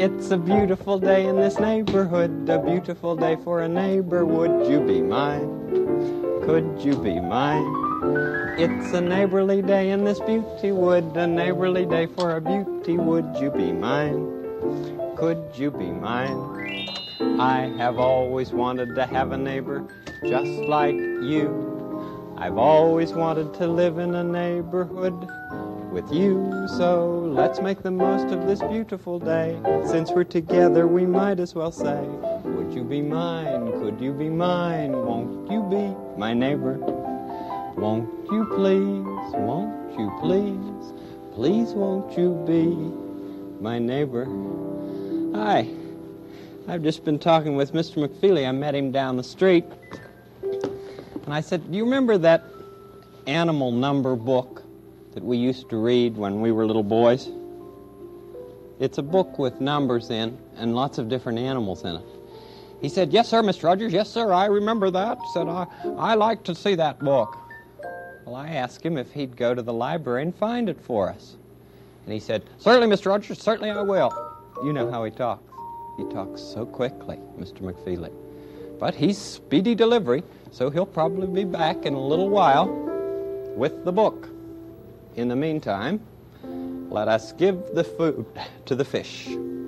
It's a beautiful day in this neighborhood, a beautiful day for a neighbor. Would you be mine? Could you be mine? It's a neighborly day in this beauty wood, a neighborly day for a beauty. Would you be mine? Could you be mine? I have always wanted to have a neighbor just like you. I've always wanted to live in a neighborhood with you, so let's make the most of this beautiful day. Since we're together, we might as well say, would you be mine? Could you be mine? Won't you be my neighbor? Won't you please? Won't you please? Please won't you be my neighbor? Hi. I've just been talking with Mr. McFeely. I met him down the street. And I said, do you remember that animal number book that we used to read when we were little boys? It's a book with numbers in and lots of different animals in it. He said, yes, sir, Mr. Rogers, yes, sir, I remember that. Said, I like to see that book. Well, I asked him if he'd go to the library and find it for us. And he said, certainly, Mr. Rogers, certainly I will. You know how he talks. He talks so quickly, Mr. McFeely. But he's speedy delivery, so he'll probably be back in a little while with the book. In the meantime, let us give the food to the fish.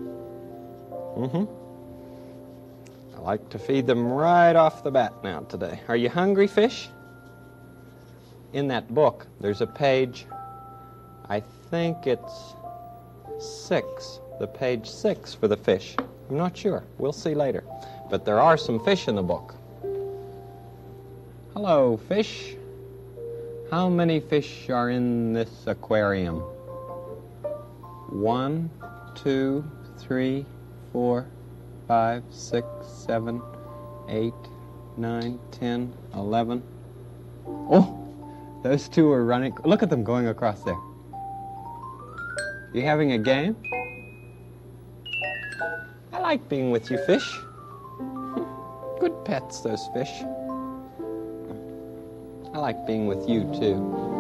I like to feed them right off the bat now today. Are you hungry, fish? In that book, there's a page, I think it's 6, the page 6 for the fish. I'm not sure. We'll see later. But there are some fish in the book. Hello, fish. How many fish are in this aquarium? 1, 2, 3, 4, 5, 6, 7, 8, 9, 10, 11. Oh, those two are running. Look at them going across there. You having a game? I like being with you, fish. Good pets, those fish. I like being with you, too.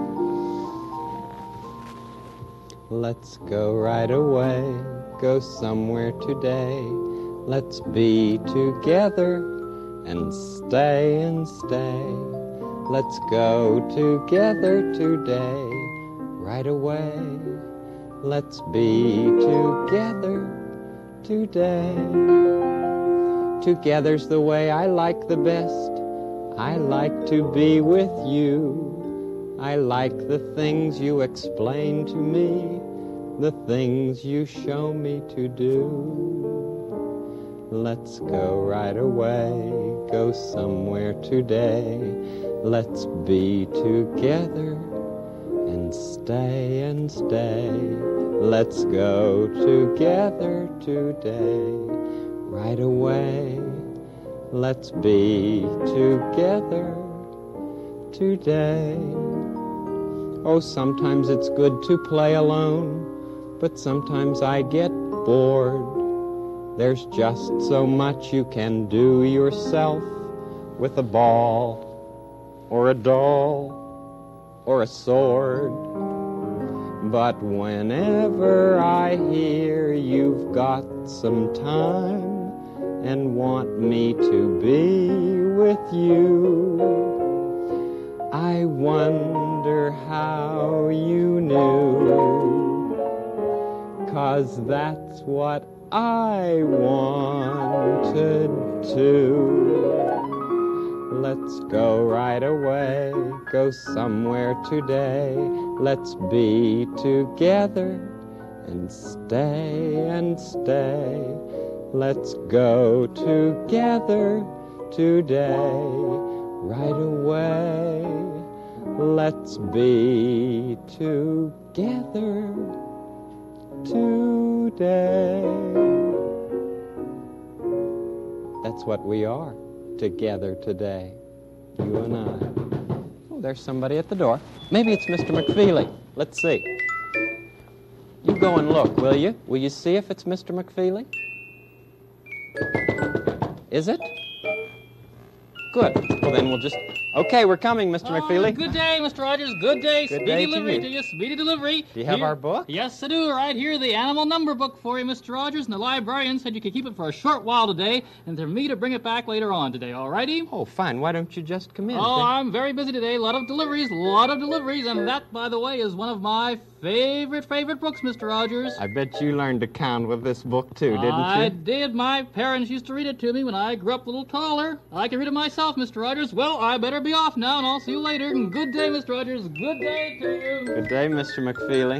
Let's go right away, go somewhere today. Let's be together and stay and stay. Let's go together today, right away. Let's be together today. Together's the way I like the best. I like to be with you. I like the things you explain to me, the things you show me to do. Let's go right away, go somewhere today. Let's be together and stay and stay. Let's go together today, right away. Let's be together today. Oh, sometimes it's good to play alone, but sometimes I get bored. There's just so much you can do yourself with a ball or a doll or a sword. But whenever I hear you've got some time and want me to be with you, I wonder how you knew, 'cause that's what I wanted to. Let's go right away, go somewhere today. Let's be together and stay and stay. Let's go together today, right away. Let's be together today. That's what we are, together today, you and I. Oh, there's somebody at the door. Maybe it's Mr. McFeely. Let's see. You go and look, will you? Will you see if it's Mr. McFeely? Is it? Good. Well, then we'll just Okay, we're coming, Mr. McFeely. Good day, Mr. Rogers. Good day. Good Speedy day to delivery you. to you. Speedy delivery. Do you have Here- our book? Yes, I do. Right here, the animal number book for you, Mr. Rogers. And the librarian said you could keep it for a short while today, and for me to bring it back later on today. All righty? Oh, fine. Why don't you just come in? Oh, I'm very busy today. A lot of deliveries, and that, by the way, is one of my favorite books, Mr. Rogers. I bet you learned to count with this book, too, didn't you? I did. My parents used to read it to me when I grew up a little taller. I can read it myself, Mr. Rogers. Well, I better be off now, and I'll see you later. And good day, Mr. Rogers. Good day to you. Good day, Mr. McFeely.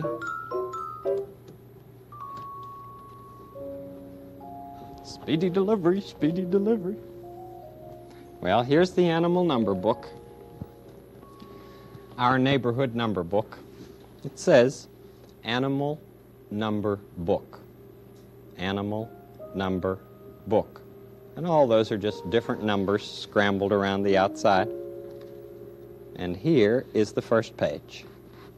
Speedy delivery, speedy delivery. Well, here's the animal number book. Our neighborhood number book. It says, animal number book. Animal number book. And all those are just different numbers scrambled around the outside. And here is the first page.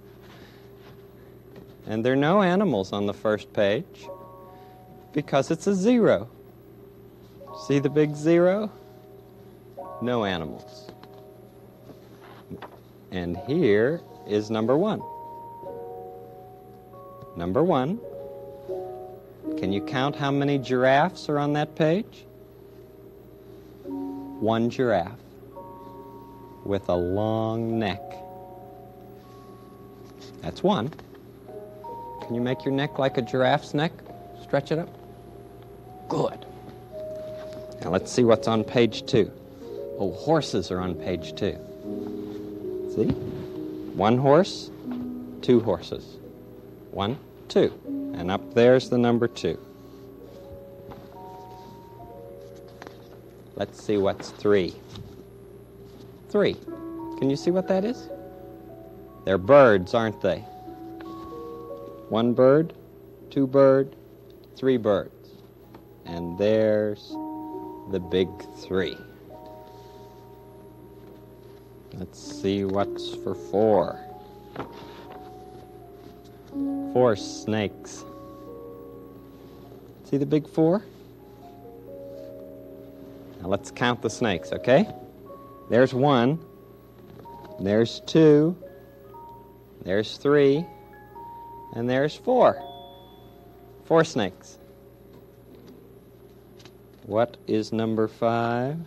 And there are no animals on the first page because it's a zero. See the big zero? No animals. And here is number one. Number one. Can you count how many giraffes are on that page? One giraffe with a long neck. That's one. Can you make your neck like a giraffe's neck? Stretch it up. Good. Now let's see what's on page two. Oh, horses are on page two. See? One horse, two horses. One, two. And up there's the number two. Let's see what's three. Three. Can you see what that is? They're birds, aren't they? One bird, two bird, three birds. And there's the big three. Let's see what's for four. Four snakes. See the big four? Now let's count the snakes, okay? There's one. There's two. There's three. And there's four. Four snakes. What is number five?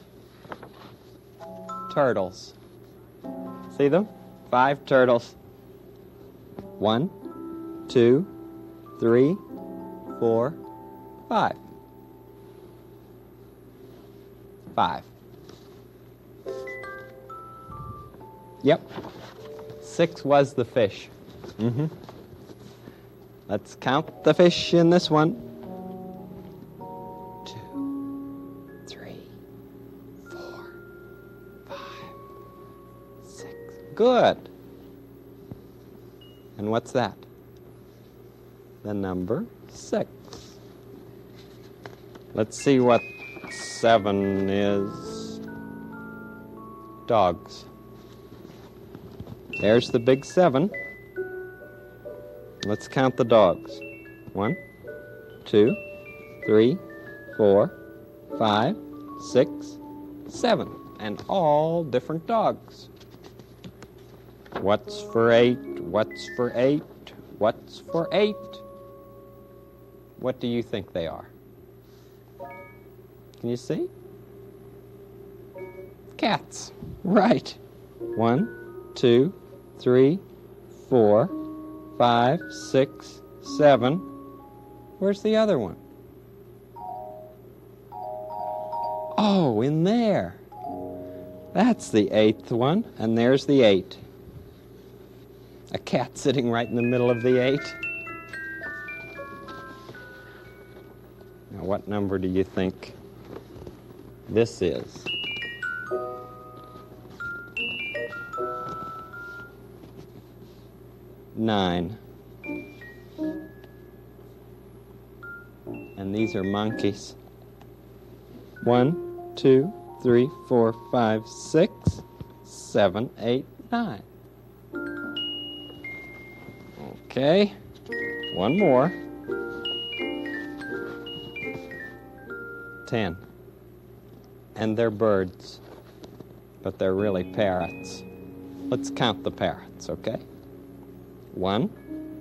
Turtles. See them? Five turtles. One, two, three, four, five. Five. Yep. Six was the fish. Let's count the fish in this one. 2, 3, 4, 5, 6. Good. And what's that? The number 6. Let's see what 7 is. Dogs. There's the big 7. Let's count the dogs. 1, 2, 3, 4, 5, 6, 7. And all different dogs. What's for 8? What's for 8? What's for 8? What do you think they are? Can you see? Cats. Right. 1, 2, 3, 4, 5, 6, 7. Where's the other one? Oh, in there. That's the 8th one, and there's the 8. A cat sitting right in the middle of the 8. Now, what number do you think this is? Nine. And these are monkeys. 1, 2, 3, 4, 5, 6, 7, 8, 9. Okay. One more. 10. And they're birds. but they're really parrots. Let's count the parrots, okay? 1,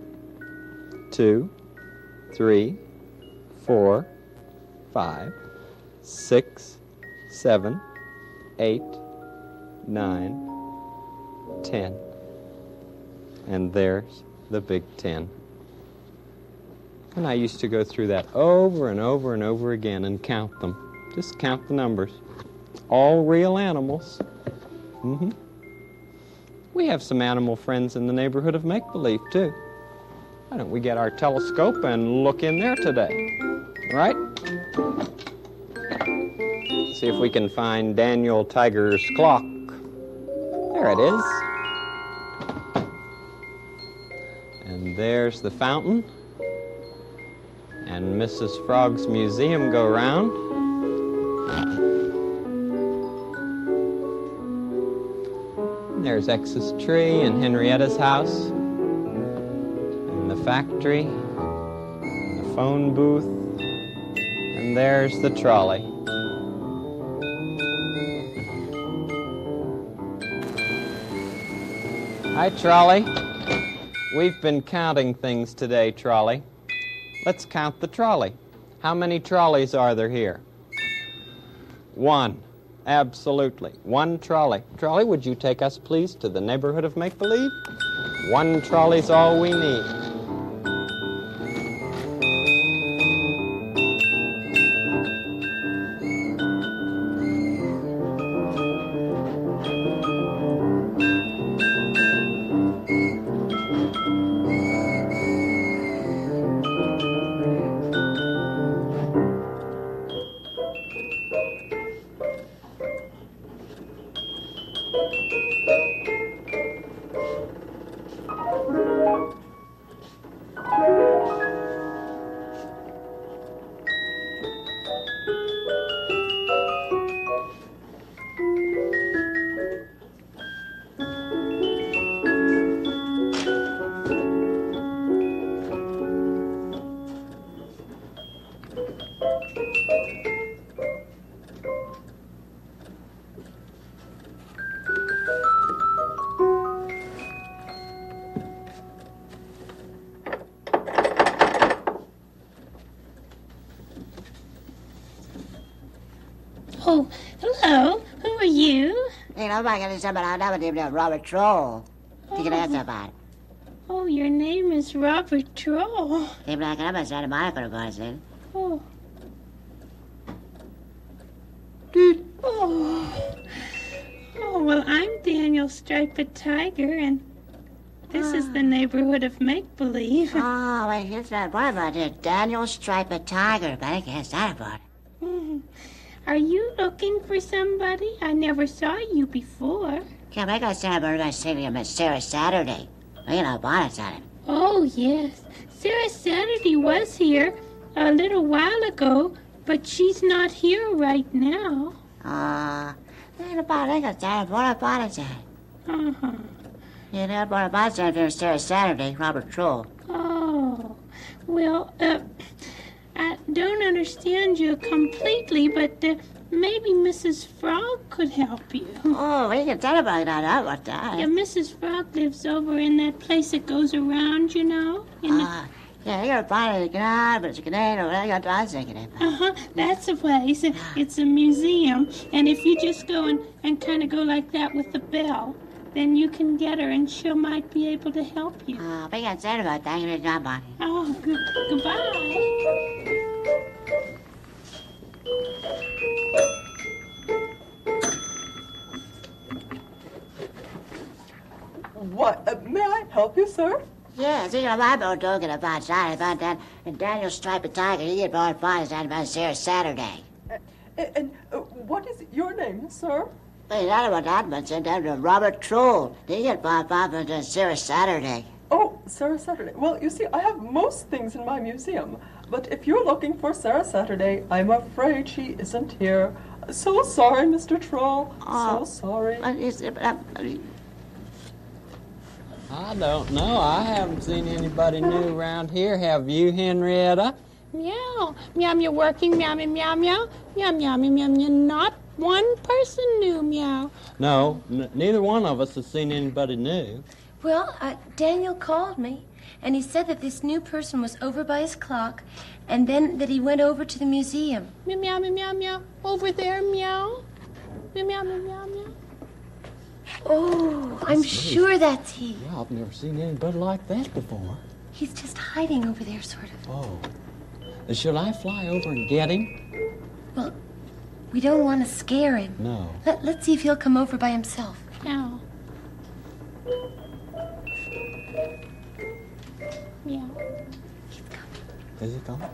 2, 3, 4, 5, 6, 7, 8, 9, 10. And there's the Big Ten. And I used to go through that over and over and over again and count them. Just count the numbers. All real animals. We have some animal friends in the neighborhood of Make-Believe, too. Why don't we get our telescope and look in there today? Right? See if we can find Daniel Tiger's clock. There it is. And there's the fountain. And Mrs. Frog's museum go-round. There's X's tree and Henrietta's house. And the factory. And the phone booth. And there's the trolley. Hi, Trolley. We've been counting things today, Trolley. Let's count the trolley. How many trolleys are there here? 1. Absolutely. 1 trolley. Trolley, would you take us, please, to the neighborhood of Make-Believe? 1 trolley's all we need. Oh, hello. Who are you? Robert Troll. Oh, your name is Robert Troll. Oh. Oh, well, I'm Daniel Striped Tiger, and this is the neighborhood of Make-Believe. Oh, wait, here's that boy about it. Daniel Striped Tiger. I guess that about it. Are you looking for somebody? I never saw you before. Yeah, I got Sarah Saturday. You know, bonnets on it. Oh, yes. Sarah Saturday was here a little while ago, but she's not here right now. I got bonnets on it. Uh-huh. Yeah, that bonnets on it Sarah Saturday, Robert Troll. Oh, well, I don't understand you completely, but maybe Mrs. Frog could help you. Oh, we can tell about that. What that? Yeah, Mrs. Frog lives over in that place that goes around, you know. Yeah, you got a bonnet, but it's a canadian, or I got to thinking about. Uh-huh, that's the place. It's a museum, and if you just go and kind of go like that with the bell, then you can get her, and she might be able to help you. We got said about that. You're not bonnet. Oh, goodbye. What? May I help you, sir? Yes, you know, my boat talking about that. And Daniel Striped Tiger, he had bought bonnet about Sarah Saturday. And what is your name, sir? Hey, not about that much. And Robert Troll, he had bought bonnet Sarah Saturday. Oh, Sarah Saturday. Well, you see, I have most things in my museum. But if you're looking for Sarah Saturday, I'm afraid she isn't here. So sorry, Mr. Troll. So sorry. I don't know. I haven't seen anybody new around here. Have you, Henrietta? Meow. Meow, meow, working. Meow, meow, meow, meow. Meow, meow, meow, meow, not one person new, meow. No, neither one of us has seen anybody new. Well, Daniel called me, and he said that this new person was over by his clock, and then that he went over to the museum. Meow, meow, meow, meow, meow. Over there, meow. Meow, meow, meow, meow, meow. Oh, I'm sure that's he. Yeah, I've never seen anybody like that before. He's just hiding over there, sort of. Oh. Should I fly over and get him? Well, we don't want to scare him. No. Let's see if he'll come over by himself. Meow. Meow. He's coming. Is he coming?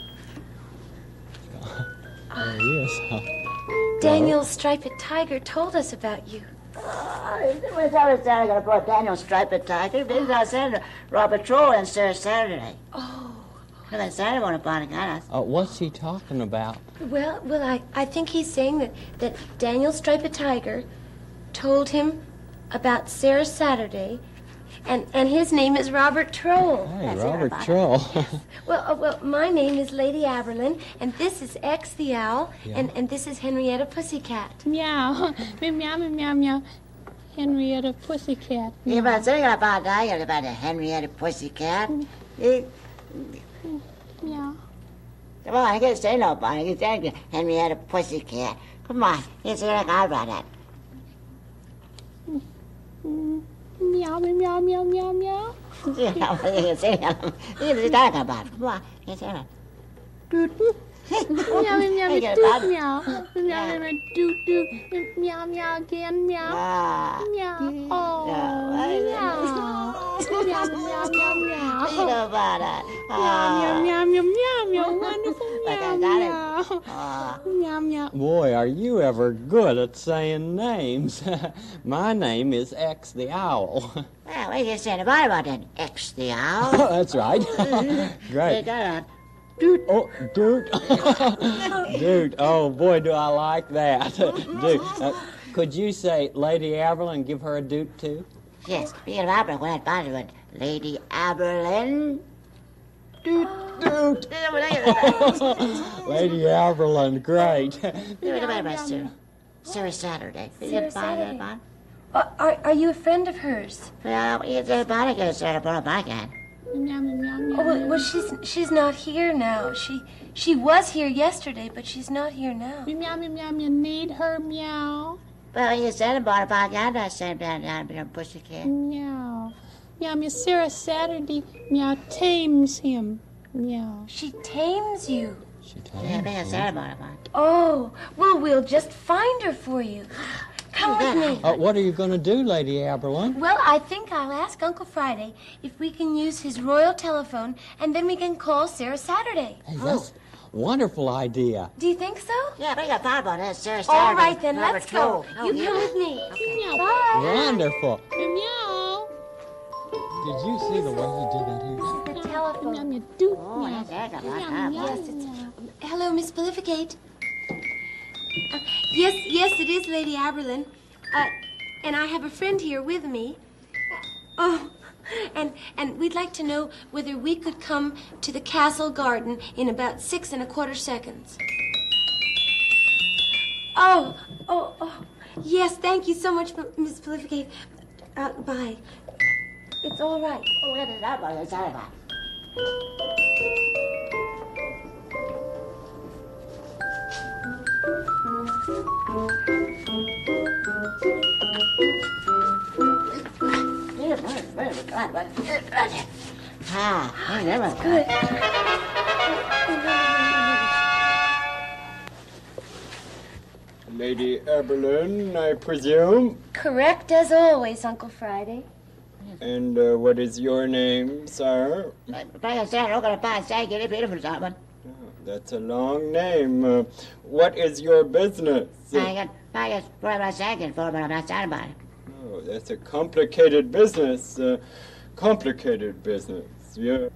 There he is. Daniel Striped Tiger told us about you. Where's our Saturday going to put Daniel Striped Tiger? This is our Senator Robert Troll and Sarah Saturday. Oh. Well, then Saturday won't have got us. What's he talking about? Well, I think he's saying that Daniel Striped Tiger told him about Sarah Saturday, and his name is Robert Troll. Hey, That's Robert it, Troll. Well, my name is Lady Aberlin, and this is X the Owl, Yeah. and this is Henrietta Pussycat. Meow. Meow, meow, meow, meow, meow. Henrietta Pussycat. You're about saying about that, you're about the Henrietta Pussycat. Come Meow. on, I can't say nobody. You say Henrietta Pussycat. Come on, you say like I about that. Meow, meow, meow, meow, meow. You can say that. You can talk about it. Come on, you say that. Meow, meow, You meow, get about doot, it. meow. Meow, meow, doot, doot. Meow, meow, again, meow. Ah. Meow. Oh, No. meow. Meow, meow, meow, meow. Think about it. Meow, meow, meow, meow, meow. Wonderful Like meow, I got it. meow. Meow, meow. Boy, are you ever good at saying names. My name is X the Owl. Well, we just said about that X the Owl. That's right. They Great. got Oh, dude. Dude, oh boy, do I like that. Dude, could you say Lady Aberlin and give her a doot too? Yes, speaking of Aberlin, when I found it, went, Lady Aberlin. Doot. Lady Aberlin, great. Sarah Saturday. Sarah Saturday. Are you a friend of hers? Well, you say about it, Sarah, but I can. Meow, meow, meow, Oh, meow. well, she's not here now. She was here yesterday, but she's not here now. Meow, meow, meow, meow. Need her, meow. Well, you said about it, I can. I said down a pussycat. Meow. Meow, meow. Sarah Saturday, meow, tames him. Meow. She tames you. She told Yeah, me. I said about it. Oh, well, we'll just find her for you. Come with me. What are you going to do, Lady Aberlin? Well, I think I'll ask Uncle Friday if we can use his royal telephone, and then we can call Sarah Saturday. Hey, that's a wonderful idea. Do you think so? Yeah, but I thought about that, Sarah Saturday. All right, then, Robert let's go. Troll. Oh, You yeah. come with me. Meow. Bye. Wonderful. Meow. Did you see the way he did that here? The Meow, telephone. meow, doot, Oh, meow. that's a lot. Meow, meow, Yes, it's... meow. Hello, Miss Belificate. Yes, it is Lady Aberlin. And I have a friend here with me. Oh, and we'd like to know whether we could come to the castle garden in about 6 1/4 seconds. Oh, yes, thank you so much, Miss Belificate. Bye. It's all right. Oh, that's about it. That's about it. Ah, never Good. Lady Aberlin, I presume. Correct as always, Uncle Friday. And what is your name, sir? That's a long name. What is your business? Oh, that's a complicated business. Complicated business, yeah.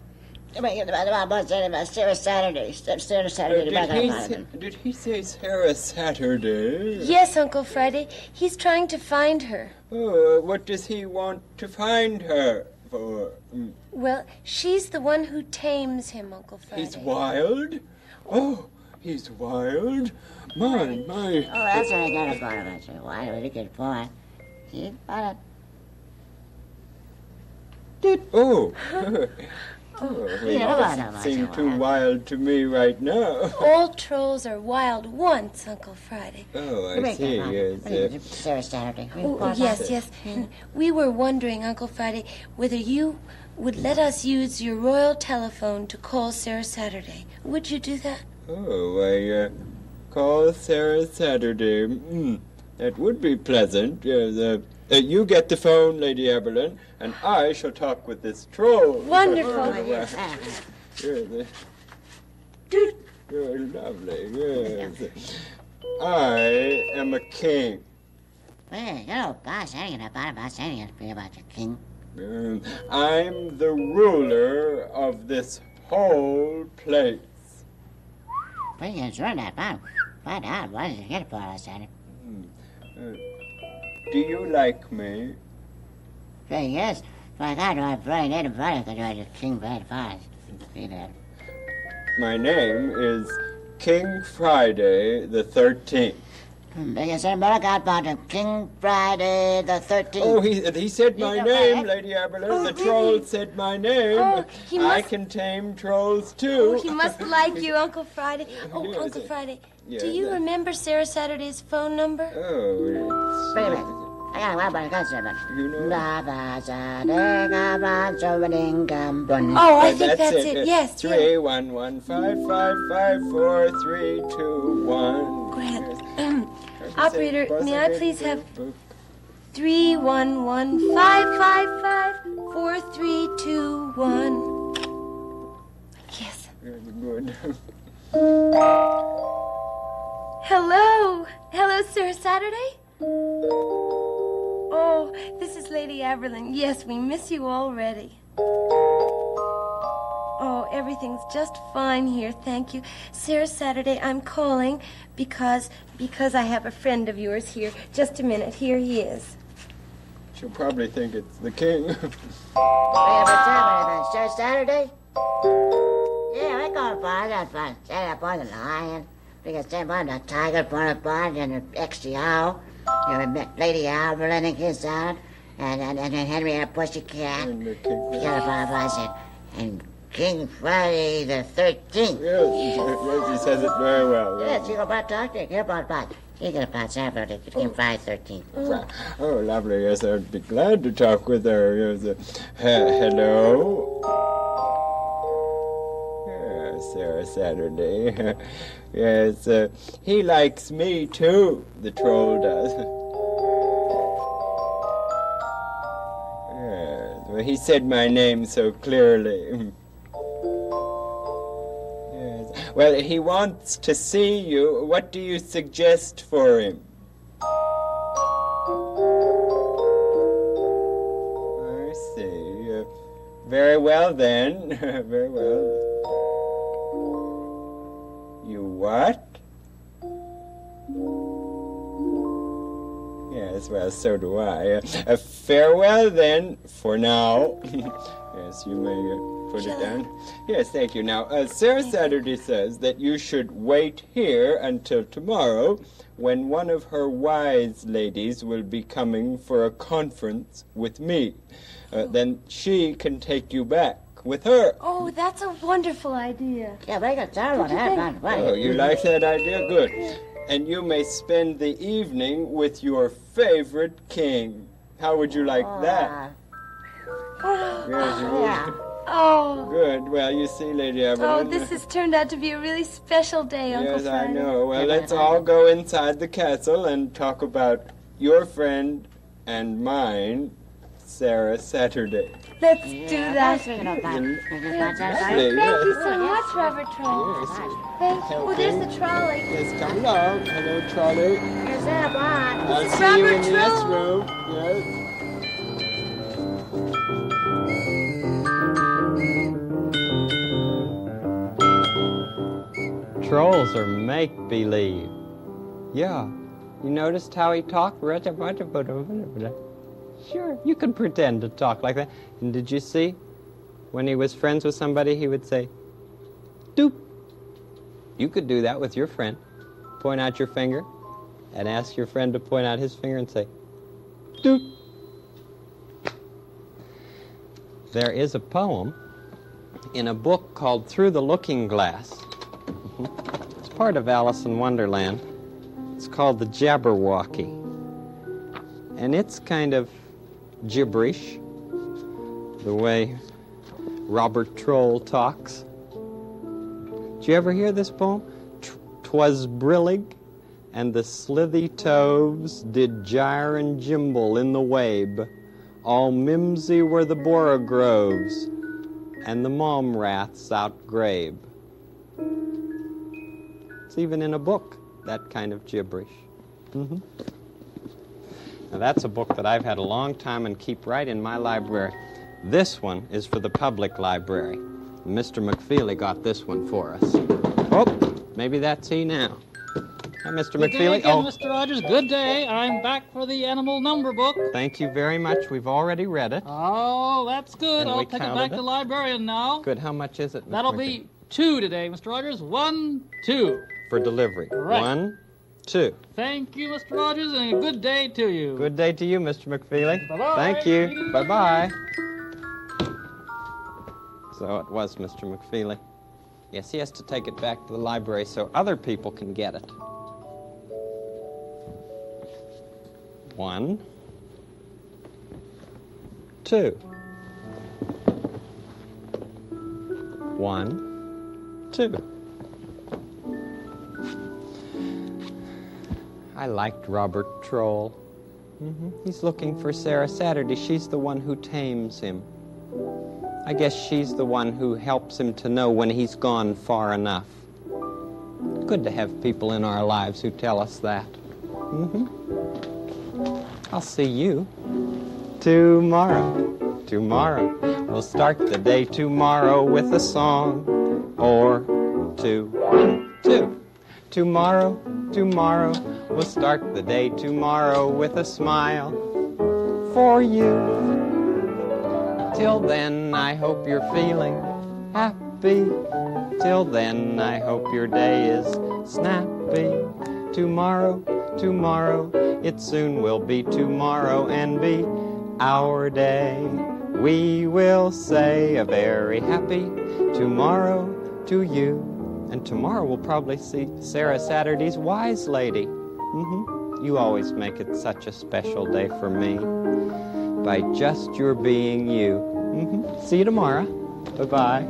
Sarah Saturday. Sarah Saturday. Did he say Sarah Saturday? Yes, Uncle Friday. He's trying to find her. Oh, what does he want to find her for? Well, she's the one who tames him, Uncle Friday. He's wild? Oh, He's wild. My. Oh, that's what I got a part of it. So why do we get boy? See, but Oh. He Yeah, doesn't seem too wild to me right now. All trolls are wild once, Uncle Friday. Oh, I see. Yes. Sarah Saturday. Oh, yes. And we were wondering, Uncle Friday, whether you would let us use your royal telephone to call Sarah Saturday. Would you do that? Oh, I call Sarah Saturday. That would be pleasant. Yes, you get the phone, Lady Eberlin, and I shall talk with this troll. Wonderful. Yes, you're lovely. Yes. I am a king. Well, you know, boss, I ain't about the king. I'm the ruler of this whole place. Well, you can join that, Bob. Find out what did you get for us, Daddy? Do you like me? Well, yes. Like I do, I'm very native brother because I was king bad fast. See that? My name is King Friday the 13th. Biggest anybody got about the King Friday the 13th. Oh, he said my name, Lady Aberlin. The troll said my name. Oh, he I must- can tame trolls, too. Oh, he must like you, Uncle Friday. Oh, Yes. Uncle Friday, Yes. do you remember Sarah Saturday's phone number? Oh, Wait a minute. I got one about the concept. You know? Oh, I think That's that's it. Yes, 31155543221. Grand. Operator, may I please have 311-555-4321. Yes. Very good. Hello, Sarah Saturday? Oh, this is Lady Aberlin. Yes, we miss you already. Oh, everything's just fine here, thank you. Sarah Saturday, I'm calling because I have a friend of yours here. Just a minute, here he is. She'll probably think it's the king. What's happening, Sarah Saturday? Yeah, I got a bar. That's fine. Saturday born the lion. Because they born the tiger, born a barn, and the extra owl. You know, Lady Aberlin and his out. And Henrietta Pussycat. And the king. And King Friday the 13th. Yes, he says it very well. Yes, you go about talk to hear about that. You get about Saturday, King Friday 13th. Oh, lovely. Yes, I'd be glad to talk with her. Yes, hello? Yes, Sarah Saturday. Yes, he likes me, too, the troll does. Yes, well, he said my name so clearly. Yes. Well, he wants to see you. What do you suggest for him? I see. Very well, then. Very well. You what? Yes, well, so do I. Farewell, then, for now. Yes, you may put it down. Yes, thank you. Now, Sarah Saturday says that you should wait here until tomorrow, when one of her wise ladies will be coming for a conference with me. Then she can take you back with her. Oh, that's a wonderful idea. Yeah, very good. Sarah, what happened? Oh, you like that idea? Good. And you may spend the evening with your favorite king. How would you like that? Yes, you would. Yeah. Oh, Good. Well, you see, Lady Evelyn. oh, this has turned out to be a really special day, Uncle Yes, Friday. I know. Well, let's all go inside the castle and talk about your friend and mine, Sarah Saturday. Let's do that. Thinking about Lovely, Thank yes. you so much, Robert Troll. Yes. Thank you. Oh, there's the trolley. Yes, come along. Hello, Charlie. Is that a barn? I'll is see you in Robert the next Troll. room. Yes. Trolls are make-believe. Yeah. You noticed how he talked? Sure, you can pretend to talk like that. And did you see? When he was friends with somebody, he would say, doop, You could do that with your friend. Point out your finger and ask your friend to point out his finger and say, doot. There is a poem in a book called Through the Looking Glass. It's part of Alice in Wonderland. It's called The Jabberwocky. And it's kind of gibberish, the way Robert Troll talks. Did you ever hear this poem? 'Twas brillig, and the slithy toves did gyre and gimble in the wabe. All mimsy were the borogroves, and the momraths outgrabe. It's even in a book, that kind of gibberish. Now that's a book that I've had a long time and keep right in my library. This one is for the public library. Mr. McFeely got this one for us. Oh, maybe that's he now. Hi, Mr. Good day McFeely. again, Mr. Rogers. Good day. I'm back for the animal number book. Thank you very much. We've already read it. Oh, that's good. And I'll we take it counted back to it. the librarian now. Good. How much is it, Mr. That'll McFeely? be 2 today, Mr. Rogers. 1, 2. For delivery. Right. 1, 2. Thank you, Mr. Rogers, and a good day to you. Good day to you, Mr. McFeely. Bye-bye. Thank you. Bye-bye. So it was Mr. McFeely. Yes, he has to take it back to the library so other people can get it. 1, 2. 1, 2. I liked Robert Troll. He's looking for Sarah Saturday. She's the one who tames him. I guess she's the one who helps him to know when he's gone far enough. Good to have people in our lives who tell us that. I'll see you tomorrow. Tomorrow. We'll start the day tomorrow with a song or 2. 1, 2. Tomorrow, tomorrow. We'll start the day tomorrow with a smile for you. Till then, I hope you're feeling happy. Till then, I hope your day is snappy. Tomorrow, tomorrow, it soon will be tomorrow and be our day. We will say a very happy tomorrow to you. And tomorrow we'll probably see Sarah Saturday's Wise Lady. You always make it such a special day for me by just your being you. See you tomorrow. Bye-bye.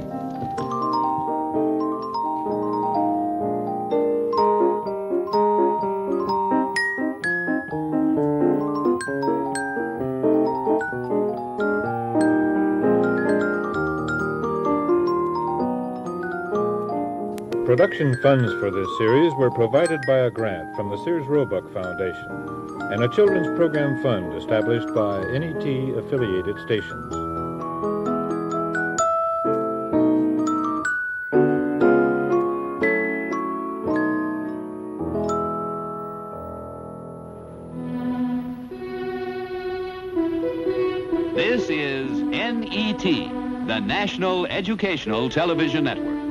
Production funds for this series were provided by a grant from the Sears Roebuck Foundation and a children's program fund established by NET-affiliated stations. This is NET, the National Educational Television Network.